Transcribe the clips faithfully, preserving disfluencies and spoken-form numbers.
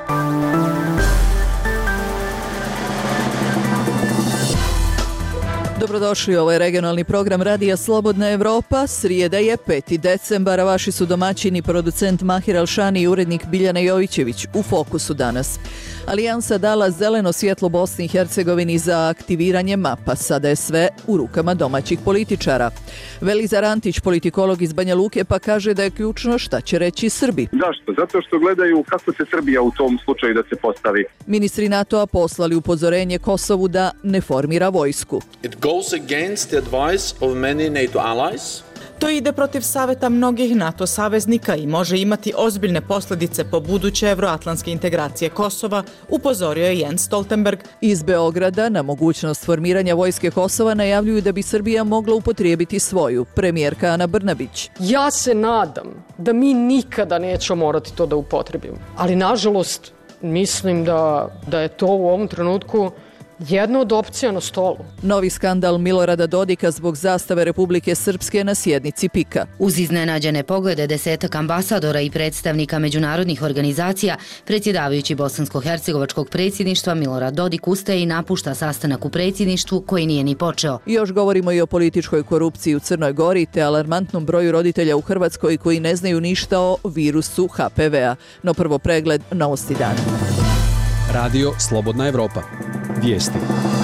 Dobrodošli, ovo je regionalni program Radija Slobodna Evropa. Srijeda je peti decembar, a vaši su domaćini producent Mahir Alšani i urednik Biljana Jovićević. U fokusu danas. Alijansa dala zeleno svjetlo Bosni i Hercegovini za aktiviranje mapa. Sada je sve u rukama domaćih političara. Velizar Antić, politikolog iz Banja Luke, pa kaže da je ključno šta će reći Srbi. Zašto? Zato što gledaju kako se Srbija u tom slučaju da se postavi. Ministri NATO-a poslali upozorenje Kosovu da ne formira vojsku. It goes against the advice of many NATO allies. To ide protiv saveta mnogih NATO saveznika i može imati ozbiljne posljedice po buduće evroatlantske integracije Kosova, upozorio je Jens Stoltenberg. Iz Beograda na mogućnost formiranja vojske Kosova najavljuju da bi Srbija mogla upotrijebiti svoju. Premijerka Ana Brnabić. Ja se nadam da mi nikada nećemo morati to da upotrebimo. Ali nažalost mislim da, da je to u ovom trenutku jedna od opcija na stolu. Novi skandal Milorada Dodika zbog zastave Republike Srpske na sjednici Pika. Uz iznenađene poglede desetak ambasadora i predstavnika međunarodnih organizacija, predsjedavajući bosansko-hercegovačkog predsjedništva Milorad Dodik ustaje i napušta sastanak u predsjedništvu koji nije ni počeo. Još govorimo i o političkoj korupciji u Crnoj Gori te alarmantnom broju roditelja u Hrvatskoj koji ne znaju ništa o virusu H P V-a. No prvo pregled novosti dana. Radio Slobodna Evropa. Vijesti.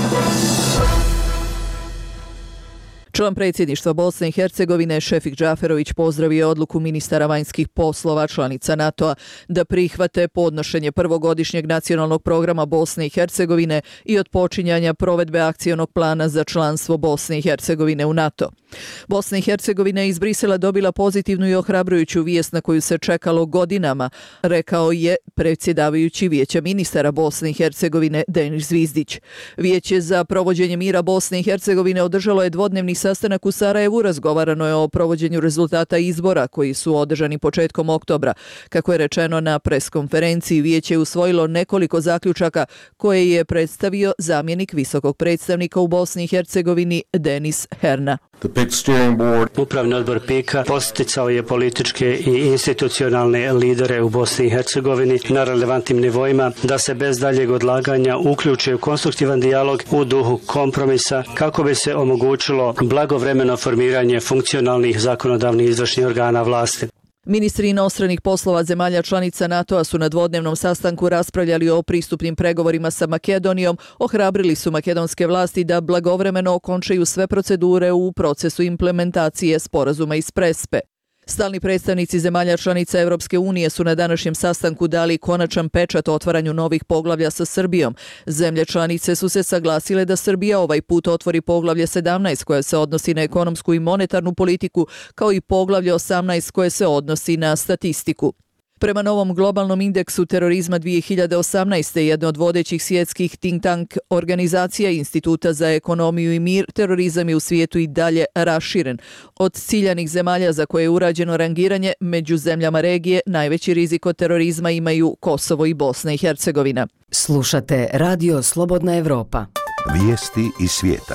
Član predsjedništva Bosne i Hercegovine Šefik Džaferović pozdravio odluku ministara vanjskih poslova članica NATO-a da prihvate podnošenje prvogodišnjeg nacionalnog programa Bosne i Hercegovine i otpočinjanja provedbe akcionog plana za članstvo Bosne i Hercegovine u NATO. Bosna i Hercegovina je iz Brisela dobila pozitivnu i ohrabrujuću vijest na koju se čekalo godinama, rekao je predsjedavajući Vijeća ministara Bosne i Hercegovine Denis Zvizdić. Vijeće za provođenje mira Bosne i Hercegovine održalo je dvodnevni sastanak u Sarajevu, razgovarano je o provođenju rezultata izbora koji su održani početkom oktobra. Kako je rečeno na preskonferenciji, Vijeće je usvojilo nekoliko zaključaka koje je predstavio zamjenik visokog predstavnika u Bosni i Hercegovini Denis Herna. Upravni odbor Pika posticao je političke i institucionalne lidere u Bosni i Hercegovini na relevantnim nivoima da se bez daljeg odlaganja uključe u konstruktivan dijalog u duhu kompromisa kako bi se omogućilo blagovremeno formiranje funkcionalnih zakonodavnih izvršnih organa vlasti. Ministri inostranih poslova zemalja članica NATO-a su na dvodnevnom sastanku raspravljali o pristupnim pregovorima sa Makedonijom, ohrabrili su makedonske vlasti da blagovremeno okončaju sve procedure u procesu implementacije sporazuma iz Prespe. Stalni predstavnici zemalja članica Europske unije su na današnjem sastanku dali konačan pečat otvaranju novih poglavlja sa Srbijom. Zemlje članice su se saglasile da Srbija ovaj put otvori poglavlje sedamnaest koje se odnosi na ekonomsku i monetarnu politiku, kao i poglavlje osamnaest koje se odnosi na statistiku. Prema novom globalnom indeksu terorizma dvije hiljade osamnaeste. jedno od vodećih svjetskih think tank organizacija Instituta za ekonomiju i mir, terorizam je u svijetu i dalje raširen. Od ciljanih zemalja za koje je urađeno rangiranje, među zemljama regije najveći rizik od terorizma imaju Kosovo i Bosna i Hercegovina. Slušate Radio Slobodna Evropa. Vijesti iz svijeta.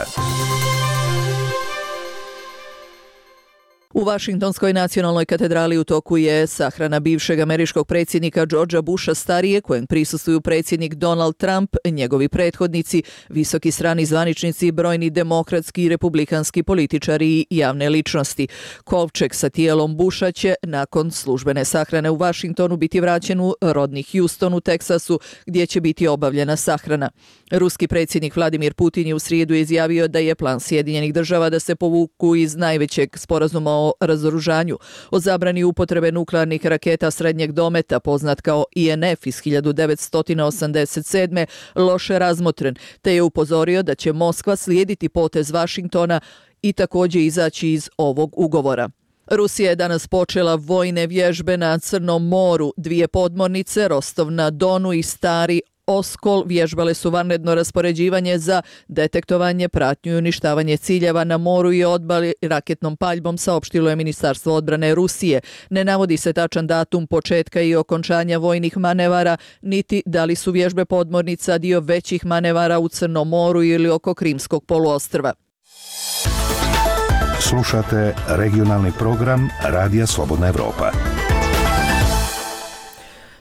U Vašingtonskoj nacionalnoj katedrali u toku je sahrana bivšeg američkog predsjednika Georgea Busha starije, kojem prisustvuju predsjednik Donald Trump, njegovi prethodnici, visoki strani zvaničnici i brojni demokratski i republikanski političari i javne ličnosti. Kovčeg sa tijelom Busha će nakon službene sahrane u Vašingtonu biti vraćen u rodni Houston u Teksasu, gdje će biti obavljena sahrana. Ruski predsjednik Vladimir Putin je u srijedu izjavio da je plan Sjedinjenih država da se povuku iz najvećeg sporazuma o razoružanju, o zabrani upotrebe nuklearnih raketa srednjeg dometa, poznat kao I N F iz hiljadu devetsto osamdeset sedme. loše razmotren, te je upozorio da će Moskva slijediti potez Vašingtona i također izaći iz ovog ugovora. Rusija je danas počela vojne vježbe na Crnom moru. Dvije podmornice, Rostov na Donu i Stari Oskol, vježbale su vanredno raspoređivanje za detektovanje, pratnju i uništavanje ciljeva na moru i odbali raketnom paljbom, saopštilo je Ministarstvo odbrane Rusije. Ne navodi se tačan datum početka i okončanja vojnih manevara, niti da li su vježbe podmornica dio većih manevara u Crnom moru ili oko Krimskog poluostrva. Slušate regionalni program Radija Slobodna Evropa.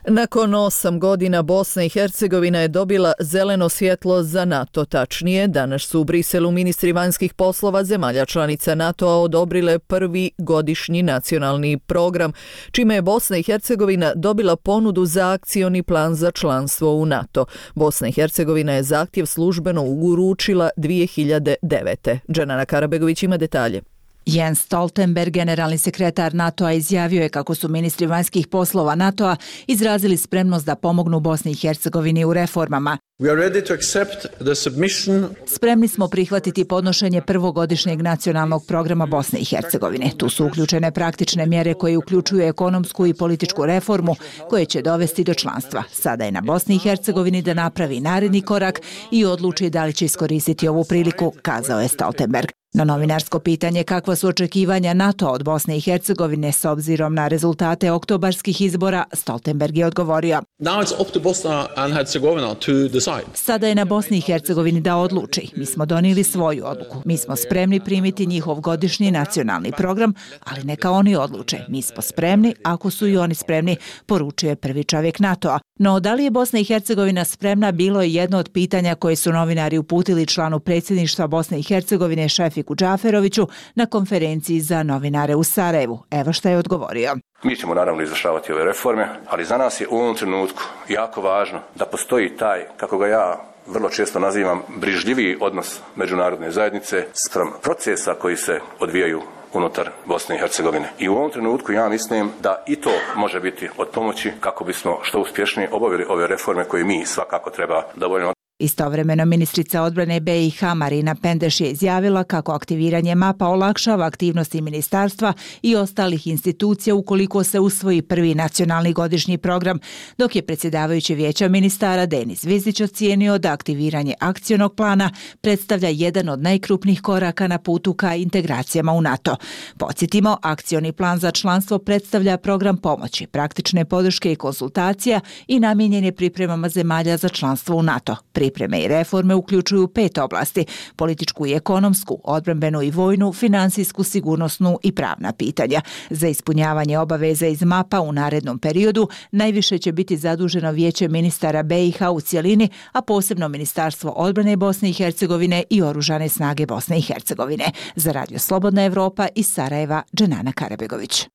Nakon osam godina Bosna i Hercegovina je dobila zeleno svjetlo za NATO. Tačnije, danas su u Briselu ministri vanjskih poslova zemalja članica NATO-a odobrile prvi godišnji nacionalni program, čime je Bosna i Hercegovina dobila ponudu za akcioni plan za članstvo u NATO. Bosna i Hercegovina je zahtjev službeno uručila dvije hiljade devete. Dženana Karabegović ima detalje. Jens Stoltenberg, generalni sekretar NATO-a, izjavio je kako su ministri vanjskih poslova NATO-a izrazili spremnost da pomognu Bosni i Hercegovini u reformama. We are ready to accept the submission. Spremni smo prihvatiti podnošenje prvogodišnjeg nacionalnog programa Bosne i Hercegovine. Tu su uključene praktične mjere koje uključuju ekonomsku i političku reformu koje će dovesti do članstva. Sada je na Bosni i Hercegovini da napravi naredni korak i odluči da li će iskoristiti ovu priliku, kazao je Stoltenberg. Na novinarsko pitanje kakva su očekivanja NATO od Bosne i Hercegovine s obzirom na rezultate oktobarskih izbora, Stoltenberg je odgovorio: Now it's up to Bosnia and Herzegovina to decide. Sada je na Bosni i Hercegovini da odluči. Mi smo donijeli svoju odluku. Mi smo spremni primiti njihov godišnji nacionalni program, ali neka oni odluče. Mi smo spremni, ako su i oni spremni, poručio je prvi čovjek NATO-a. No, da li je Bosna i Hercegovina spremna, bilo je jedno od pitanja koje su novinari uputili članu predsjedništva Bosne i Hercegovine Šefiku Džaferoviću na konferenciji za novinare u Sarajevu. Evo šta je odgovorio. Mi ćemo naravno izvršavati ove reforme, ali za nas je u ovom trenutku jako važno da postoji taj, kako ga ja vrlo često nazivam, brižljiviji odnos međunarodne zajednice spram procesa koji se odvijaju unutar Bosne i Hercegovine. I u ovom trenutku ja mislim da i to može biti od pomoći kako bismo što uspješnije obavili ove reforme koje mi svakako treba da obavimo. Istovremeno ministrica odbrane B i H Marina Pendeš je izjavila kako aktiviranje mapa olakšava aktivnosti ministarstva i ostalih institucija ukoliko se usvoji prvi nacionalni godišnji program, dok je predsjedavajući vijeća ministara Denis Zvizić ocijenio da aktiviranje akcionog plana predstavlja jedan od najkrupnijih koraka na putu ka integracijama u NATO. Podsjetimo, akcioni plan za članstvo predstavlja program pomoći, praktične podrške i konsultacija i namijenjen je pripremama zemalja za članstvo u NATO. Pripreme i reforme uključuju pet oblasti: političku i ekonomsku, odbrambenu i vojnu, finansijsku, sigurnosnu i pravna pitanja. Za ispunjavanje obaveza iz mapa u narednom periodu najviše će biti zaduženo Vijeće ministara B i H u cjelini, a posebno Ministarstvo odbrane Bosne i Hercegovine i Oružane snage Bosne i Hercegovine. Za Radio Slobodna Evropa iz Sarajeva, Dženana Karabegović.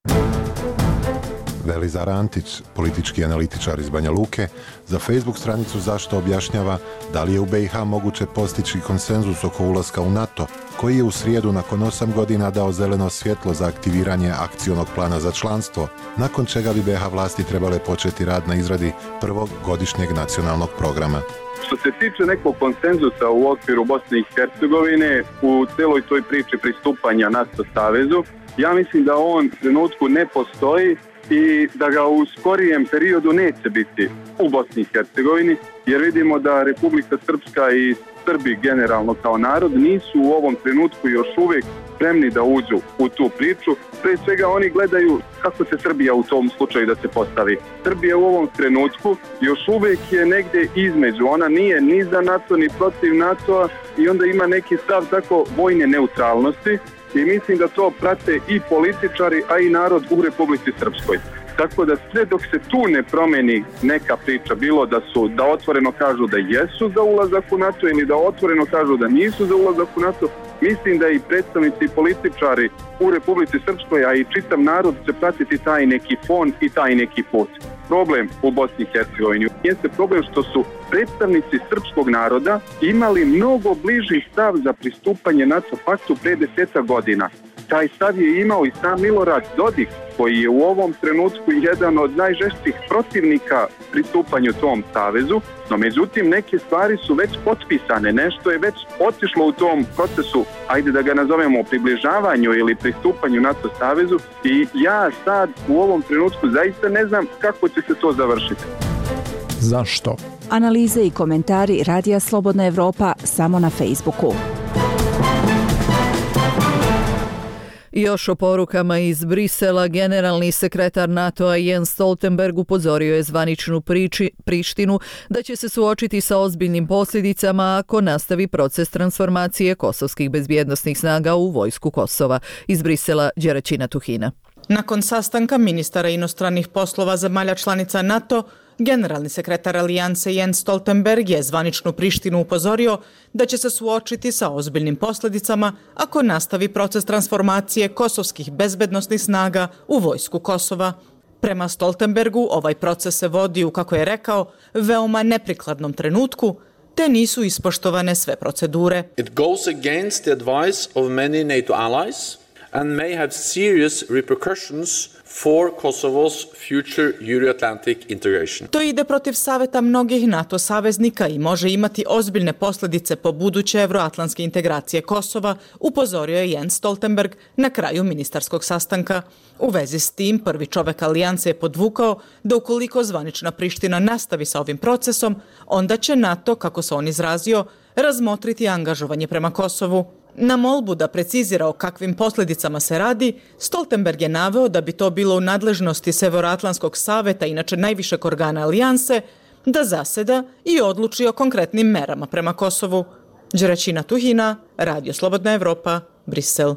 Velizar Antić, politički analitičar iz Banja Luke, za Facebook stranicu Zašto objašnjava da li je u B i H moguće postići konsenzus oko ulaska u NATO, koji je u srijedu nakon osam godina dao zeleno svjetlo za aktiviranje akcionog plana za članstvo, nakon čega bi B i H vlasti trebale početi rad na izradi prvog godišnjeg nacionalnog programa. Što se tiče nekog konsenzusa u okviru Bosne i Hercegovine u celoj toj priči pristupanja NATO savezu, ja mislim da on u trenutku ne postoji i da ga u skorijem periodu neće biti u Bosni i Hercegovini, jer vidimo da Republika Srpska i Srbi generalno kao narod nisu u ovom trenutku još uvijek spremni da uđu u tu priču. Pre svega oni gledaju kako se Srbija u tom slučaju da se postavi. Srbija u ovom trenutku još uvijek je negdje između. Ona nije ni za NATO ni protiv NATO-a i onda ima neki stav tako vojne neutralnosti. I mislim da to prate i političari, a i narod u Republici Srpskoj. Tako da sve dok se tu ne promeni neka priča, bilo da su da otvoreno kažu da jesu za ulazak u NATO ili da otvoreno kažu da nisu za ulazak u NATO, mislim da i predstavnici i političari u Republici Srpskoj, a i čitav narod će pratiti taj neki fon i taj neki put. Problem u Bosni i Hercegovini jeste problem što su predstavnici srpskog naroda imali mnogo bliži stav za pristupanje NATO paktu pre deseta godina. Taj stav je imao i sam Milorad Dodik, koji je u ovom trenutku jedan od najžešćih protivnika pristupanju tom savezu, no međutim neke stvari su već potpisane, nešto je već otišlo u tom procesu, ajde da ga nazovemo približavanju ili pristupanju NATO savezu, i ja sad u ovom trenutku zaista ne znam kako će se to završiti. Zašto? Analize i komentari Radija Slobodna Evropa samo na Facebooku. Još o porukama iz Brisela, generalni sekretar NATO-a Jens Stoltenberg upozorio je zvaničnu priči, Prištinu da će se suočiti sa ozbiljnim posljedicama ako nastavi proces transformacije kosovskih bezbjednosnih snaga u vojsku Kosova. Iz Brisela, Đeraćina Tuhina. Nakon sastanka ministara inostranih poslova zemalja članica NATO, Generalni sekretar Alijanse Jens Stoltenberg je zvaničnu Prištinu upozorio da će se suočiti sa ozbiljnim posljedicama ako nastavi proces transformacije kosovskih bezbednosnih snaga u vojsku Kosova. Prema Stoltenbergu ovaj proces se vodi u, kako je rekao, veoma neprikladnom trenutku, te nisu ispoštovane sve procedure. It goes against the advice of many NATO allies and may have serious repercussions for Kosovo's future Euro-Atlantic integration. To ide protiv saveta mnogih NATO saveznika i može imati ozbiljne posljedice po buduće evroatlantske integracije Kosova, upozorio je Jens Stoltenberg na kraju ministarskog sastanka. U vezi s tim, prvi čovek Alijanse je podvukao da ukoliko zvanična Priština nastavi sa ovim procesom, onda će NATO, kako se on izrazio, razmotriti angažovanje prema Kosovu. Na molbu da precizira o kakvim posljedicama se radi, Stoltenberg je naveo da bi to bilo u nadležnosti Severoatlantskog saveta, inače najvišeg organa Alijanse, da zaseda i odluči o konkretnim merama prema Kosovu. Đeračina Tuhina, Radio Slobodna Evropa, Brisel.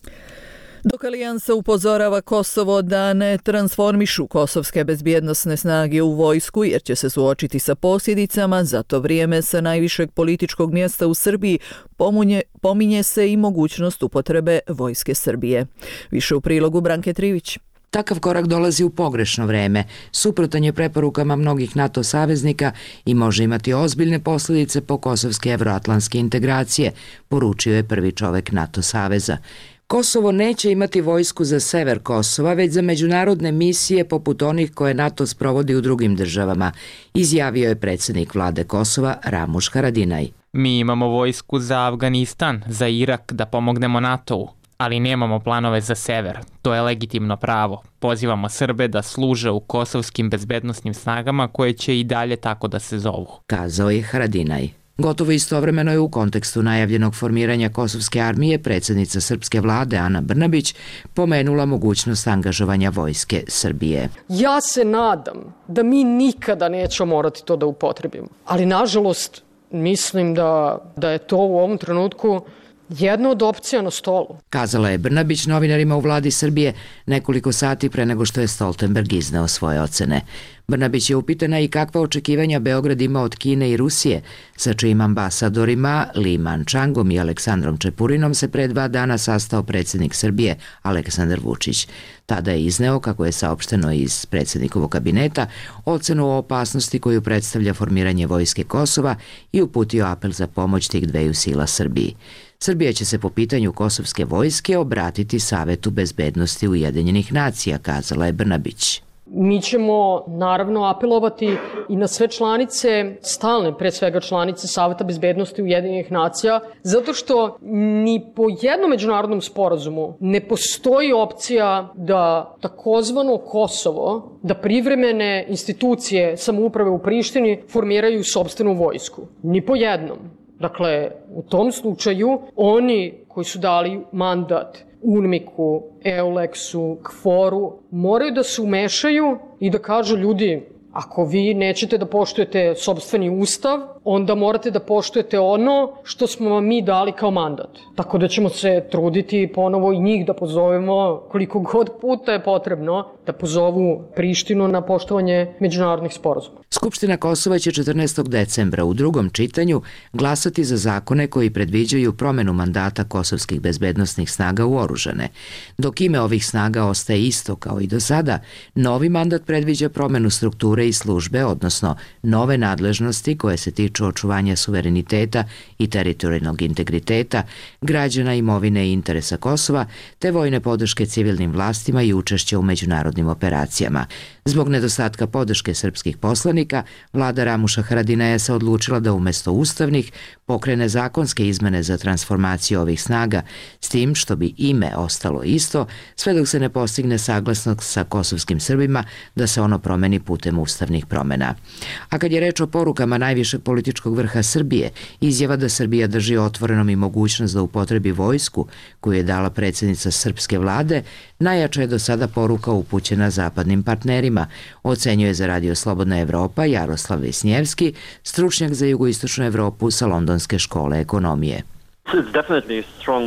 Dok Alijansa upozorava Kosovo da ne transformišu kosovske bezbjednosne snage u vojsku jer će se suočiti sa posljedicama, za to vrijeme sa najvišeg političkog mjesta u Srbiji pominje, pominje se i mogućnost upotrebe vojske Srbije. Više u prilogu Branke Trivić. Takav korak dolazi u pogrešno vreme, suprotan je preporukama mnogih NATO saveznika i može imati ozbiljne posljedice po kosovske evroatlantske integracije, poručio je prvi čovek NATO saveza. Kosovo neće imati vojsku za sever Kosova, već za međunarodne misije poput onih koje NATO sprovodi u drugim državama, izjavio je predsjednik vlade Kosova Ramuš Haradinaj. Mi imamo vojsku za Afganistan, za Irak da pomognemo NATO-u, ali nemamo planove za sever. To je legitimno pravo. Pozivamo Srbe da služe u kosovskim bezbednosnim snagama koje će i dalje tako da se zovu, kazao je Haradinaj. Gotovo istovremeno je u kontekstu najavljenog formiranja kosovske armije predsjednica srpske vlade Ana Brnabić pomenula mogućnost angažovanja vojske Srbije. Ja se nadam da mi nikada nećemo morati to da upotrebimo, ali nažalost mislim da, da je to u ovom trenutku jedna od opcija na stolu, kazala je Brnabić novinarima u vladi Srbije nekoliko sati pre nego što je Stoltenberg izneo svoje ocene. Brnabić je upitana i kakva očekivanja Beograd ima od Kine i Rusije, sa čijim ambasadorima Li Mančangom i Aleksandrom Čepurinom se pre dva dana sastao predsjednik Srbije Aleksandar Vučić. Tada je izneo, kako je saopšteno iz predsjednikovog kabineta, ocenu o opasnosti koju predstavlja formiranje vojske Kosova i uputio apel za pomoć tih dveju sila Srbiji. Srbija će se po pitanju kosovske vojske obratiti Savetu bezbednosti Ujedinjenih nacija, kazala je Brnabić. Mi ćemo naravno apelovati i na sve članice, stalne pre svega članice Saveta bezbednosti Ujedinjenih nacija, zato što ni po jednom međunarodnom sporazumu ne postoji opcija da takozvano Kosovo, da privremene institucije samouprave u Prištini formiraju sopstvenu vojsku. Ni po jednom. Dakle, u tom slučaju oni koji su dali mandat UNMIK-u, EULEX-u, KFOR-u, moraju da se umešaju i da kažu ljudi, ako vi nećete da poštujete sopstveni ustav, onda morate da poštujete ono što smo vam mi dali kao mandat. Tako da ćemo se truditi ponovo i njih da pozovemo koliko god puta je potrebno da pozovu Prištinu na poštovanje međunarodnih sporazuma. Skupština Kosova će četrnaestog decembra u drugom čitanju glasati za zakone koji predviđaju promenu mandata kosovskih bezbednosnih snaga u oružane. Dok ime ovih snaga ostaje isto kao i do sada, novi mandat predviđa promenu strukture i službe, odnosno nove nadležnosti koje se tiču očuvanja suvereniteta i teritorijalnog integriteta, građana, imovine i interesa Kosova, te vojne podrške civilnim vlastima i učešće u međunarodnim operacijama. Zbog nedostatka podrške srpskih poslanika, vlada Ramuša Haradinaja se odlučila da umjesto ustavnih pokrene zakonske izmene za transformaciju ovih snaga, s tim što bi ime ostalo isto, sve dok se ne postigne saglasnost sa kosovskim Srbima da se ono promeni putem ustavnih promjena. A kad je reč o porukama najvišeg političkog vrha Srbije, izjava da Srbija drži otvorenom i mogućnost da upotrebi vojsku koju je dala predsjednica srpske vlade, najjača je do sada poruka upućena zapadnim partnerima, ocenjuje za Radio Slobodna Evropa Jaroslav Visnjevski, stručnjak za jugoistočnu Evropu sa Londonske škole ekonomije. It's definitely a strong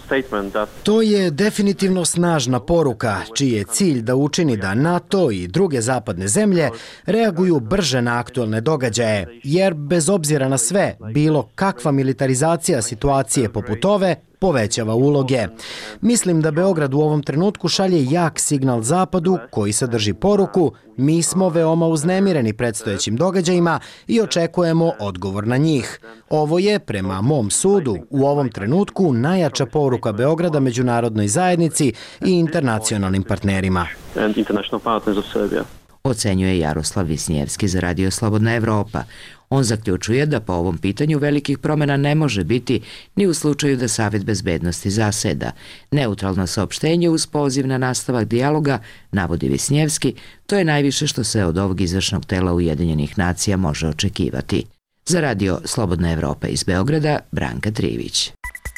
To je definitivno snažna poruka, čiji je cilj da učini da NATO i druge zapadne zemlje reaguju brže na aktualne događaje, jer bez obzira na sve, bilo kakva militarizacija situacije poput ove povećava uloge. Mislim da Beograd u ovom trenutku šalje jak signal Zapadu koji sadrži poruku: mi smo veoma uznemireni predstojećim događajima i očekujemo odgovor na njih. Ovo je, prema mom sudu, u ovom trenutku najjača poruka Beograda međunarodnoj zajednici i internacionalnim partnerima. Ocenjuje Jaroslav Visnjevski za Radio Slobodna Evropa. On zaključuje da po ovom pitanju velikih promjena ne može biti ni u slučaju da Savet bezbednosti zaseda. Neutralno saopštenje uz poziv na nastavak dijaloga, navodi Visnjevski, to je najviše što se od ovog izvršnog tela Ujedinjenih nacija može očekivati. Za Radio Slobodna Evropa iz Beograda, Branka Trivić.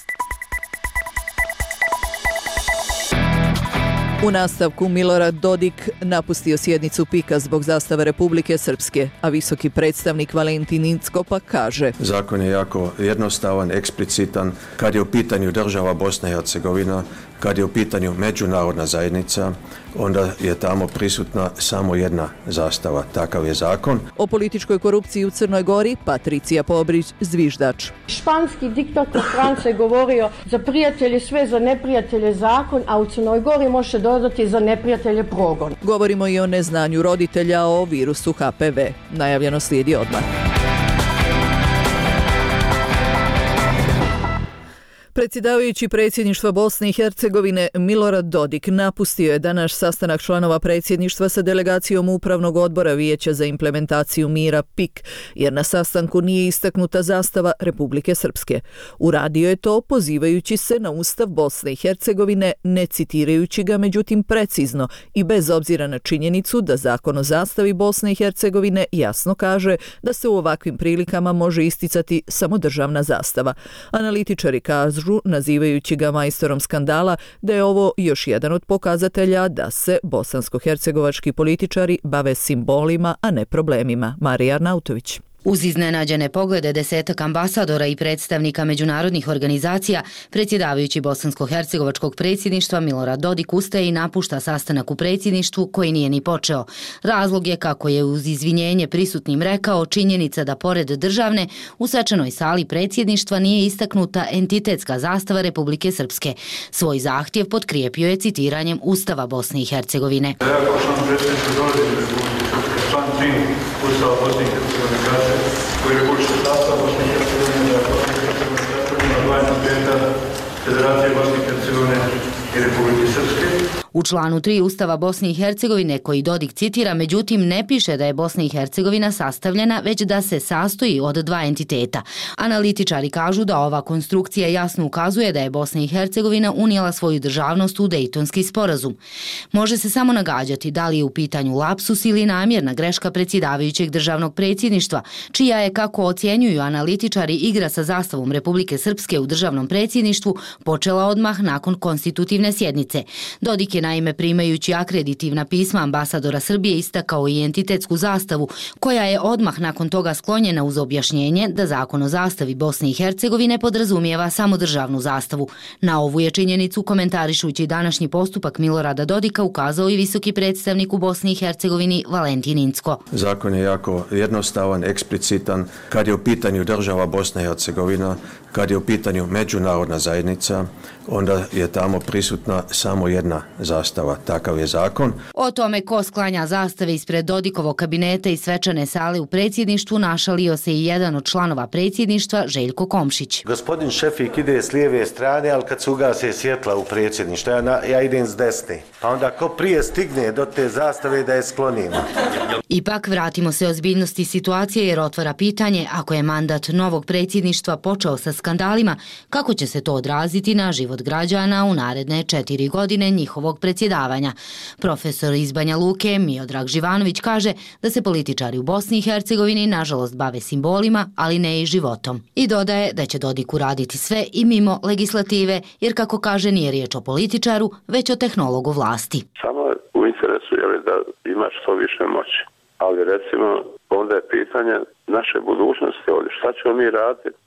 U nastavku Milorad Dodik napustio sjednicu PIK-a zbog zastave Republike Srpske, a visoki predstavnik Valentin Incko pa kaže: zakon je jako jednostavan, eksplicitan. Kad je u pitanju država Bosna i Hercegovina, kad je u pitanju međunarodna zajednica, onda je tamo prisutna samo jedna zastava. Takav je zakon. O političkoj korupciji u Crnoj Gori Patricija Pobrić, zviždač. Španski diktator Franco je govorio: za prijatelje sve, za neprijatelje zakon, a u Crnoj Gori može dodati za neprijatelje progon. Govorimo i o neznanju roditelja o virusu H P V. Najavljeno slijedi odmah. Predsjedavajući predsjedništva Bosne i Hercegovine Milorad Dodik napustio je danas sastanak članova predsjedništva sa delegacijom Upravnog odbora Vijeća za implementaciju mira P I K, jer na sastanku nije istaknuta zastava Republike Srpske. Uradio je to pozivajući se na Ustav Bosne i Hercegovine, ne citirajući ga međutim precizno i bez obzira na činjenicu da Zakon o zastavi Bosne i Hercegovine jasno kaže da se u ovakvim prilikama može isticati samo državna zastava. Analitičari kažu, nazivajući ga majstorom skandala, da je ovo još jedan od pokazatelja da se bosansko-hercegovački političari bave simbolima, a ne problemima. Marija Arnautović. Uz iznenađene poglede desetak ambasadora i predstavnika međunarodnih organizacija, predsjedavajući bosansko-hercegovačkog predsjedništva Milorad Dodik ustaje i napušta sastanak u predsjedništvu koji nije ni počeo. Razlog je, kako je uz izvinjenje prisutnim rekao, činjenica da pored državne u svečanoj sali predsjedništva nije istaknuta entitetska zastava Republike Srpske. Svoj zahtjev potkrijepio je citiranjem Ustava Bosne i Hercegovine. Ja kao član predsjedništva dolazim iz Republike Srpske, član tri Ustava Bosne i Hercegovine kaže koji reguliše sastav Bosne i Hercegovine, da Bosne i Hercegovine dva entiteta Federacije Bosne i Hercegovine i Republike Srpske. U članu tri Ustava Bosne i Hercegovine, koji Dodik citira, međutim ne piše da je Bosna i Hercegovina sastavljena, već da se sastoji od dva entiteta. Analitičari kažu da ova konstrukcija jasno ukazuje da je Bosna i Hercegovina unijela svoju državnost u Dejtonski sporazum. Može se samo nagađati da li je u pitanju lapsus ili namjerna greška predsjedavajućeg državnog predsjedništva, čija je, kako ocjenjuju analitičari, igra sa zastavom Republike Srpske u državnom predsjedništvu počela odmah nakon konstitutivne sjednice. Dodik je naime, primajući akreditivna pisma ambasadora Srbije, istakao i entitetsku zastavu, koja je odmah nakon toga sklonjena uz objašnjenje da Zakon o zastavi Bosne i Hercegovine podrazumijeva samo državnu zastavu. Na ovu je činjenicu, komentarišući današnji postupak Milorada Dodika, ukazao i visoki predstavnik u Bosni i Hercegovini Valentin Incko. Zakon je jako jednostavan, eksplicitan. Kad je u pitanju država Bosna i Hercegovina, kad je u pitanju međunarodna zajednica, onda je tamo prisutna samo jedna zastava. Takav je zakon. O tome ko sklanja zastave ispred Dodikovog kabineta i svečane sale u predsjedništvu našalio se i jedan od članova predsjedništva, Željko Komšić. Gospodin Šefik ide s lijeve strane, ali kad se ugase svjetla u predsjedništvu, ja, ja idem s desne. Pa onda ko prije stigne do te zastave da je sklonimo. Ipak vratimo se ozbiljnosti situacije, jer otvara pitanje, ako je mandat novog predsjedništva počeo sa skandalima, kako će se to odraziti na život građana u naredne četiri godine njihovog predsjedavanja. Profesor iz Banja Luke Miodrag Živanović kaže da se političari u Bosni i Hercegovini nažalost bave simbolima, ali ne i životom. I dodaje da će Dodik uraditi sve i mimo legislative, jer kako kaže nije riječ o političaru, već o tehnologu vlasti. Samo u interesu je da ima što više moći. Ali recimo, onda je pitanje naše budućnosti ovdje. Šta ćemo mi raditi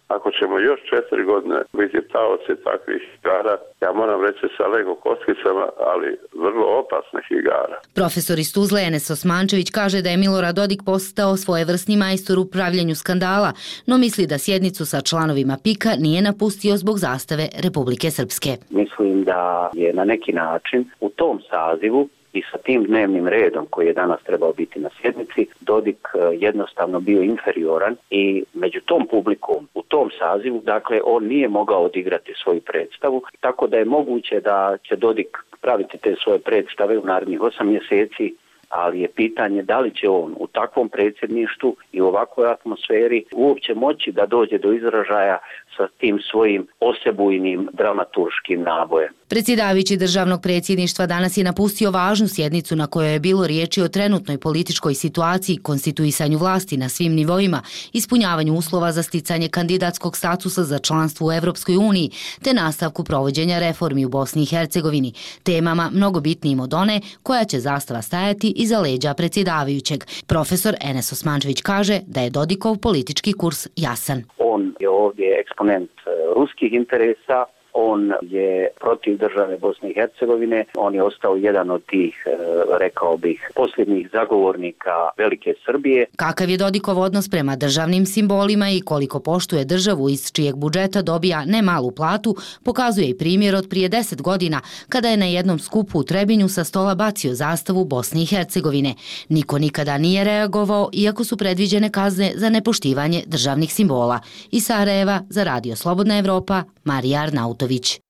Ako ćemo još četiri godine biti taoci takvih igara, ja moram reći sa Lego kockicama, ali vrlo opasnih igara. Profesor iz Tuzle Enes Osmančević kaže da je Milorad Dodik postao svojevrsni majstor u pravljenju skandala, no misli da sjednicu sa članovima pika nije napustio zbog zastave Republike Srpske. Mislim da je na neki način u tom sazivu i sa tim dnevnim redom koji je danas trebao biti na sjednici, Dodik jednostavno bio inferioran i među tom publikom u tom sazivu, dakle, on nije mogao odigrati svoju predstavu, tako da je moguće da će Dodik praviti te svoje predstave u narednih osam mjeseci, ali je pitanje da li će on u takvom predsjedništvu i u ovakvoj atmosferi uopće moći da dođe do izražaja sa tim svojim osebujnim dramaturškim nabojem. Predsjedavajući državnog predsjedništva danas je napustio važnu sjednicu na kojoj je bilo riječi o trenutnoj političkoj situaciji, konstituisanju vlasti na svim nivoima, ispunjavanju uslova za sticanje kandidatskog statusa za članstvo u Evropskoj uniji, te nastavku provođenja reformi u Bosni i Hercegovini, temama mnogo bitnijim od one koja će zastava stajati iza leđa predsjedavajućeg. Profesor Enes Osmančević kaže da je Dodikov politički kurs jasan. On je ovdje eksponent ruskih interesa, on je protiv države Bosne i Hercegovine, on je ostao jedan od tih, rekao bih, posljednjih zagovornika velike Srbije. Kakav je Dodikov odnos prema državnim simbolima i koliko poštuje državu iz čijeg budžeta dobija ne malu platu, pokazuje i primjer od prije deset godina, kada je na jednom skupu u Trebinju sa stola bacio zastavu Bosne i Hercegovine. Niko nikada nije reagovao, iako su predviđene kazne za nepoštivanje državnih simbola. Iz Sarajeva za Radio Slobodna Evropa, Marija Arnautović.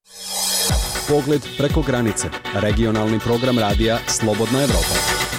Pogled preko granice. Regionalni program radija Slobodna Evropa.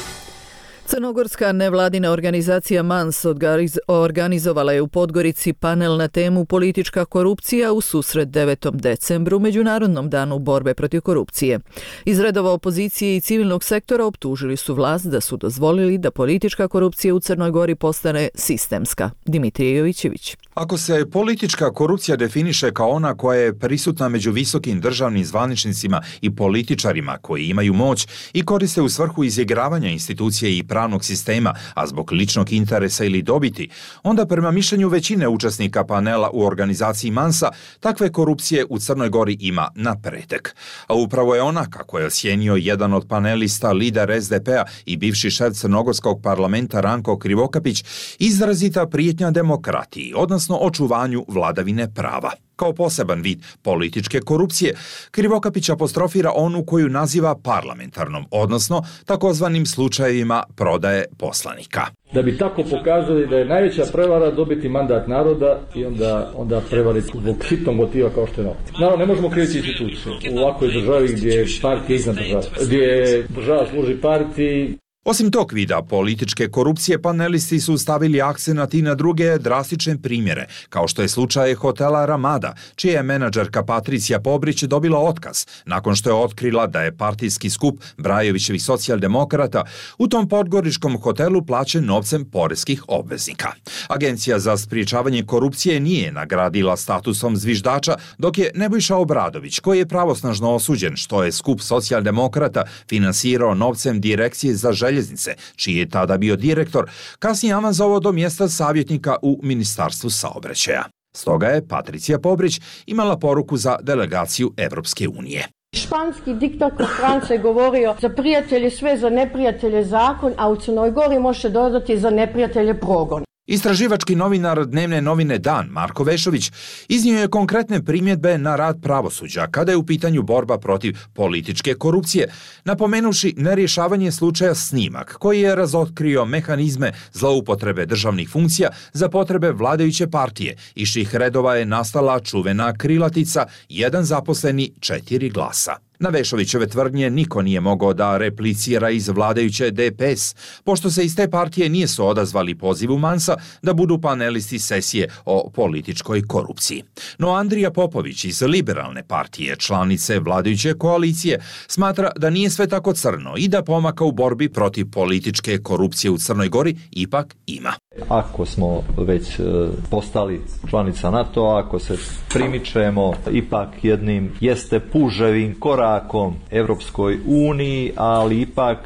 Crnogorska nevladina organizacija MANS organizovala je u Podgorici panel na temu politička korupcija u susret devetom decembru, Međunarodnom danu borbe protiv korupcije. Iz redova opozicije i civilnog sektora optužili su vlast da su dozvolili da politička korupcija u Crnoj Gori postane sistemska. Dimitrije Jovićević. Ako se politička korupcija definiše kao ona koja je prisutna među visokim državnim zvaničnicima i političarima koji imaju moć i koriste u svrhu izigravanja institucije i pravnog sistema, a zbog ličnog interesa ili dobiti, onda prema mišljenju većine učesnika panela u organizaciji MANS-a, takve korupcije u Crnoj Gori ima na pretek. A upravo je ona, kako je osjenio jedan od panelista, lider es de pe-a i bivši šef crnogorskog parlamenta Ranko Krivokapić, izrazita prijetnja demokratiji, odnosno očuvanju vladavine prava. Kao poseban vid političke korupcije, Krivokapić apostrofira onu koju naziva parlamentarnom, odnosno takozvanim slučajevima prodaje poslanika. Da bi tako pokazali da je najveća prevara dobiti mandat naroda i onda, onda prevariti zbog hitnog motiva kao što je novac. Naravno, ne možemo kriviti institucije u ovakvoj državi gdje je partija iznad države, gdje država služi partiji. Osim tog vida političke korupcije, panelisti su stavili akcenat i na druge drastične primjere, kao što je slučaj hotela Ramada, čija je menadžerka Patricija Pobrić dobila otkaz nakon što je otkrila da je partijski skup Brajovićevih socijaldemokrata u tom podgoričkom hotelu plaćen novcem poreskih obveznika. Agencija za spriječavanje korupcije nije nagradila statusom zviždača, dok je Nebojša Obradović, koji je pravosnažno osuđen što je skup socijaldemokrata finansirao novcem Direkcije za željeznice, čiji je tada bio direktor, kasnije avanzovao do mjesta savjetnika u Ministarstvu saobraćaja. Stoga je Patricija Pobrić imala poruku za delegaciju Evropske unije. Španski diktator Franco je govorio za prijatelje sve, za neprijatelje zakon, a u Crnoj Gori može dodati za neprijatelje progon. Istraživački novinar dnevne novine Dan, Marko Vešović, iznio je konkretne primjedbe na rad pravosuđa kada je u pitanju borba protiv političke korupcije, napomenuši nerješavanje slučaja Snimak, koji je razotkrio mehanizme zloupotrebe državnih funkcija za potrebe vladajuće partije, iz čijih redova je nastala čuvena krilatica jedan zaposleni, četiri glasa. Na Vešovićeve tvrdnje niko nije mogao da replicira iz vladajuće de pe es, pošto se iz te partije nisu odazvali pozivu MANS-a da budu panelisti sesije o političkoj korupciji. No Andrija Popović iz Liberalne partije, članice vladajuće koalicije, smatra da nije sve tako crno i da pomaka u borbi protiv političke korupcije u Crnoj Gori ipak ima. Ako smo već postali članica NATO-a, ako se primičemo ipak jednim jeste puževim korakom Evropskoj uniji, ali ipak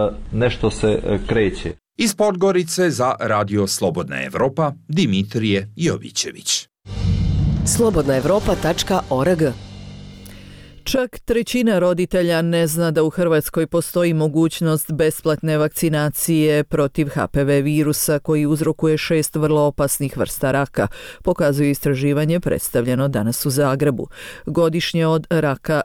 nešto se kreće. Iz Podgorice za Radio Slobodna Evropa, Dimitrije Jovićević. slobodna evropa tačka org. Čak trećina roditelja ne zna da u Hrvatskoj postoji mogućnost besplatne vakcinacije protiv H P V virusa koji uzrokuje šest vrlo opasnih vrsta raka, pokazuje istraživanje predstavljeno danas u Zagrebu. Godišnje od raka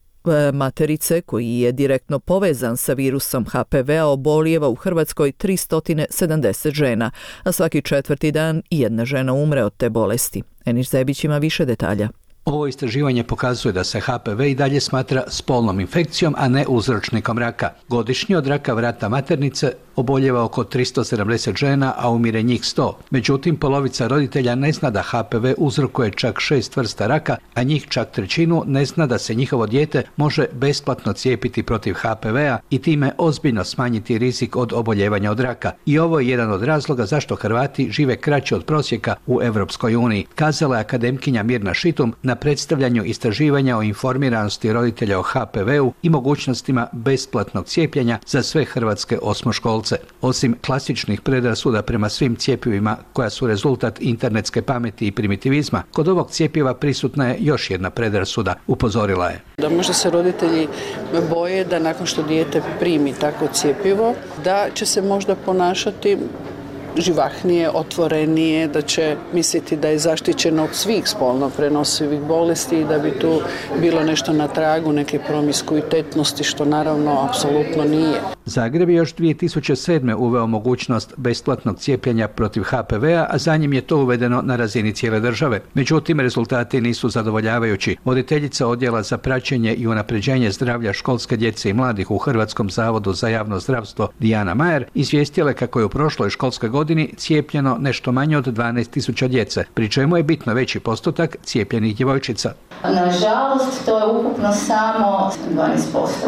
materice, koji je direktno povezan sa virusom H P V-a, obolijeva u Hrvatskoj tristo sedamdeset žena, a svaki četvrti dan jedna žena umre od te bolesti. Eniš Zebić ima više detalja. Ovo istraživanje pokazuje da se H P V i dalje smatra spolnom infekcijom, a ne uzročnikom raka. Godišnje od raka vrata maternice oboljeva oko tristo sedamdeset žena, a umire njih sto. Međutim, polovica roditelja ne zna da H P V uzrokuje čak šest vrsta raka, a njih čak trećinu ne zna da se njihovo dijete može besplatno cijepiti protiv H P V-a i time ozbiljno smanjiti rizik od oboljevanja od raka. I ovo je jedan od razloga zašto Hrvati žive kraće od prosjeka u Europskoj uniji, kazala je akademkinja Mirna Šitum na predstavljanju istraživanja o informiranosti roditelja o H P V-u i mogućnostima besplatnog cijepljenja za sve hrvatske osmoškolce. Osim klasičnih predrasuda prema svim cjepivima koja su rezultat internetske pameti i primitivizma, kod ovog cjepiva prisutna je još jedna predrasuda, upozorila je. Da možda se roditelji boje da nakon što dijete primi takvo cjepivo, da će se možda ponašati živahnije, otvorenije, da će misliti da je zaštićeno od svih spolno prenosivih bolesti i da bi tu bilo nešto na tragu neke promiskuitetnosti, što naravno apsolutno nije. Zagreb je još dvije tisuće sedme uveo mogućnost besplatnog cijepljenja protiv H P V-a, a za njim je to uvedeno na razini cijele države. Međutim, rezultati nisu zadovoljavajući. Voditeljica odjela za praćenje i unapređenje zdravlja školske djece i mladih u Hrvatskom zavodu za javno zdravstvo Dijana Majer izvijestila je kako je u prošloj školskoj godini cijepljeno nešto manje od dvanaest tisuća djece, pri čemu je bitno veći postotak cijepljenih djevojčica. Nažalost, to je ukupno samo dvanaest posto.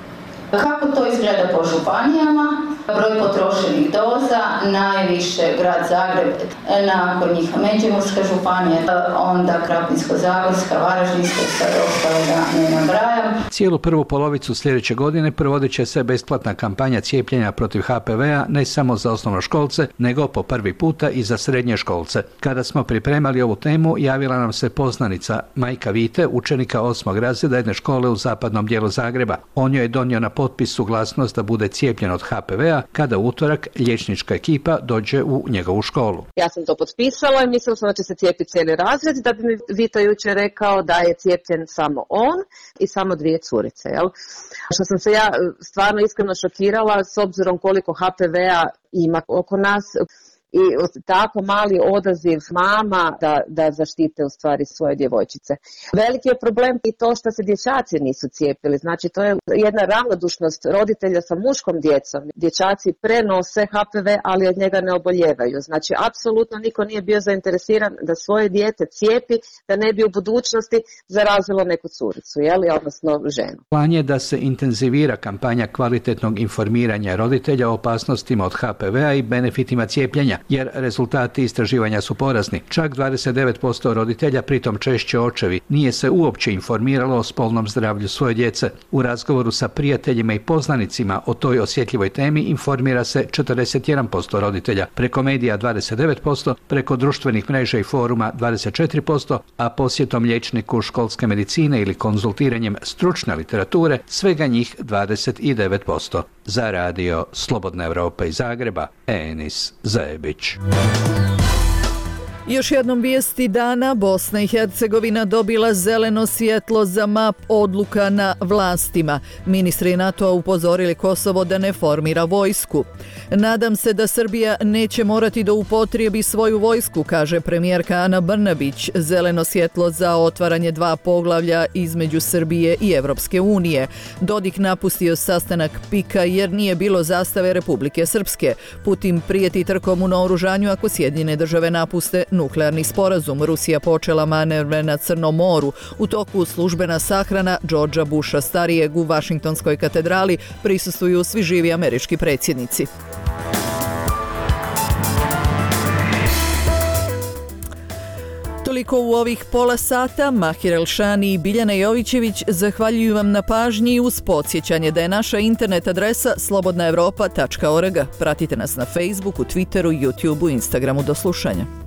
Kako to izgleda po županijama? Broj potrošenih doza, najviše grad Zagreb, nakon njih Međimurska županija, onda Krapinsko-zagorska, Varaždinska, sad ostale da ne nabrajam. Cijelu prvu polovicu sljedeće godine provodit će se besplatna kampanja cijepljenja protiv H P V-a ne samo za osnovnoškolce, nego po prvi puta i za srednje školce. Kada smo pripremali ovu temu, javila nam se poznanica majka Vite, učenika osmog razreda jedne škole u zapadnom dijelu Zagreba. On joj je donio na potpis suglasnost da bude cijepljen od H P V-a kada u utorak liječnička ekipa dođe u njegovu školu. Ja sam to potpisala i mislila sam da će se cijepiti cijeli razred, da bi mi Vito jučer rekao da je cijepljen samo on i samo dvije curice. Jel? Što sam se ja stvarno iskreno šokirala s obzirom koliko H P V-a ima oko nas. I tako mali odaziv mama da, da zaštite u stvari svoje djevojčice. Veliki je problem i to što se dječaci nisu cijepili. Znači to je jedna ravnodušnost roditelja sa muškom djecom. Dječaci prenose H P V, ali od njega ne oboljevaju. Znači apsolutno niko nije bio zainteresiran da svoje dijete cijepi, da ne bi u budućnosti zarazilo neku curicu, jeli, odnosno ženu. Plan je da se intenzivira kampanja kvalitetnog informiranja roditelja o opasnostima od H P V-a i benefitima cijepljenja, jer rezultati istraživanja su porazni. Čak dvadeset devet posto roditelja, pritom češće očevi, nije se uopće informiralo o spolnom zdravlju svoje djece. U razgovoru sa prijateljima i poznanicima o toj osjetljivoj temi informira se četrdeset jedan posto roditelja, preko medija dvadeset devet posto, preko društvenih mreža i foruma dvadeset četiri posto, a posjetom liječniku školske medicine ili konzultiranjem stručne literature svega njih dvadeset devet posto. Za radio Slobodna Evropa iz Zagreba, Enis Zebić. Još jednom vijesti dana, Bosna i Hercegovina dobila zeleno svjetlo za map odluka na vlastima. Ministri NATO-a upozorili Kosovo da ne formira vojsku. Nadam se da Srbija neće morati da upotrijebi svoju vojsku, kaže premijerka Ana Brnabić. Zeleno svjetlo za otvaranje dva poglavlja između Srbije i Evropske unije. Dodik napustio sastanak pika jer nije bilo zastave Republike Srpske. Putin prijeti trkom u naoružanju ako Sjedinjene države napuste nuklearni sporazum. Rusija počela manevre na Crnom moru. U toku službena sahrana Georgea Busha starijeg u Vašingtonskoj katedrali prisustvuju svi živi američki predsjednici. Toliko u ovih pola sata. Mahir Elšani i Biljana Jovićević zahvaljuju vam na pažnji uz podsjećanje da je naša internet adresa slobodna evropa tačka org. Pratite nas na Facebooku, Twitteru, YouTubeu, Instagramu. Do slušanja.